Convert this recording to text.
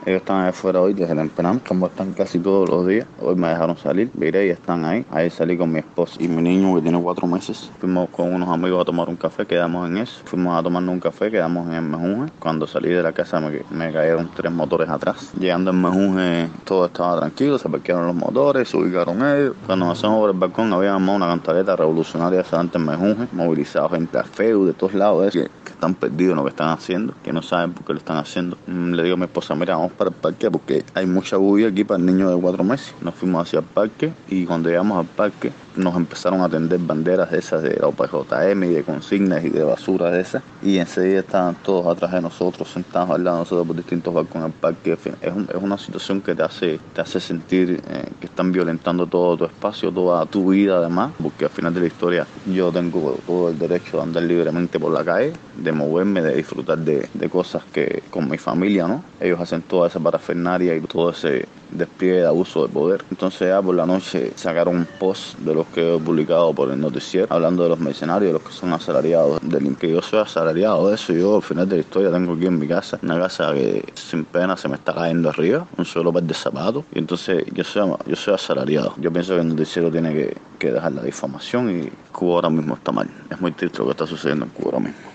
Ellos están afuera hoy desde temprano, como están casi todos los días. Hoy me dejaron salir, miré y están ahí. Ahí salí con mi esposa y mi niño que tiene 4 meses. Fuimos con unos amigos a tomar un café, quedamos en eso. Fuimos a tomarnos un café, quedamos en el Mejunje. Cuando salí de la casa me cayeron 3 motores atrás. Llegando al Mejunje todo estaba tranquilo, se parquearon los motores, se ubicaron ellos. Cuando nos asomamos por el balcón había armado una cantaleta revolucionaria delante del Mejunje, movilizado gente a feo de todos lados, que están perdidos en lo que están haciendo, que no saben por qué lo están haciendo. Le digo a mi esposa, mira, vamos para el parque porque hay mucha bulla aquí para el niño de 4 meses. Nos fuimos hacia el parque y cuando llegamos al parque nos empezaron a tender banderas de esas de la OPJM y de consignas y de basura de esas, y enseguida estaban todos atrás de nosotros, sentados al lado de nosotros por distintos balcones del parque. En fin, es una situación que te hace sentir que están violentando todo tu espacio, toda tu vida además, porque al final de la historia yo tengo todo el derecho de andar libremente por la calle, de moverme, de disfrutar de cosas que con mi familia, ¿no? Ellos hacen toda esa parafernaria y todo ese despliegue de abuso de poder. Entonces ya por la noche sacaron un post de los que he publicado por el noticiero, hablando de los mercenarios, de los que son asalariados, del que yo soy asalariado de eso. Yo al final de la historia tengo aquí en mi casa, una casa que sin pena se me está cayendo arriba, un solo par de zapatos, y entonces yo soy asalariado. Yo pienso que el noticiero tiene que dejar la difamación, y Cuba ahora mismo está mal. Es muy triste lo que está sucediendo en Cuba ahora mismo.